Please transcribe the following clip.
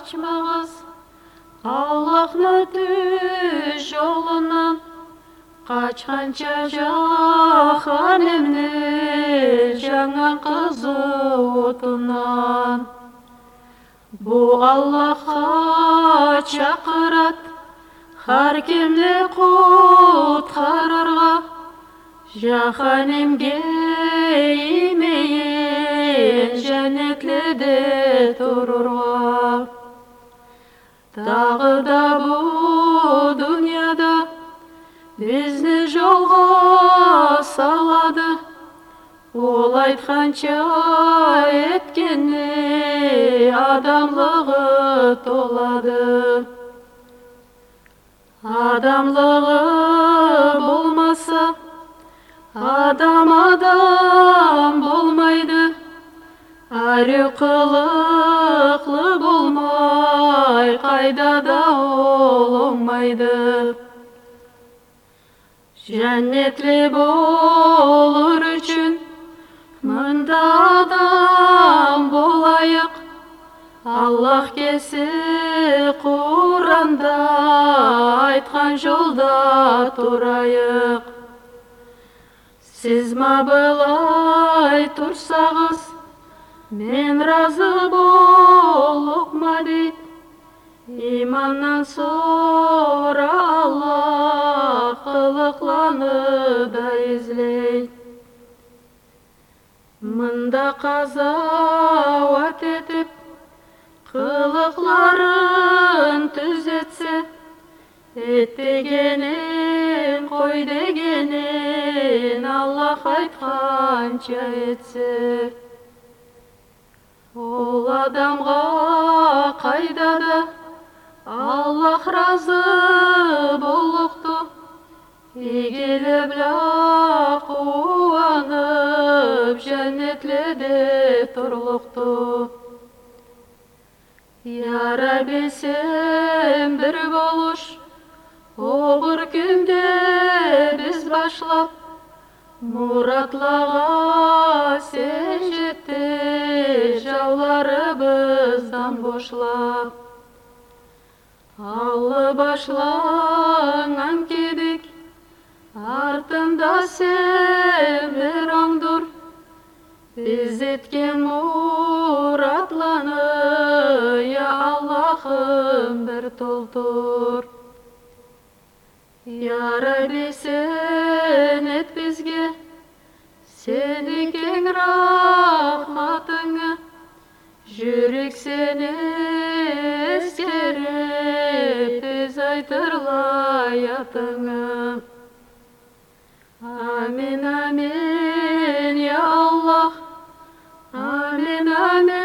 қачмағыз, Аллахны түз жолынан, қачқанша жаханемне жаңа қызу отынан. Бұ Аллахқа чақырат, har kimni құтқарарға, жаханемге имейін жәнетледе тұрырға. Тағы да бұ дүнияда бізні жолға салады, ол айтқанша еткенне адамлығы толады. Адамлығы болмаса, адам болмайды, әрі қылықлы болмай, қайда да ол оңмайды. Жәнетлі болыр үшін мында адам болайық, Аллах келсе Құранда айтқан жолда тұрайық. Сіз ма былай тұрсағыз, мен разы болуқ ма дейд, иманнан сора Аллах қылықланы да ізлейд. Мында қазауат етіп, қылықларын түзетсе, еттегенен, қой дегенен Аллах айтқанша етсе. Ол адамға қайда да Аллах разы болуқты, игіліп қуанып жәнетледе тұрлықты. Я Рабби, сен бір болуш, оғыр күнде біз башлап, мұратлаға сен жетті, жауларыбыздан бошлап. Аллы башлаңан кебек, артында сен бір оңдыр, біз еткен мұратланы, я Аллахым бір толтыр. Я Рабби, сен ет бізге, сені кең рахматыңа, жүрек сені ескеріп, біз айтырлай атыңа. Амин, амин, я Аллах, амин, амин.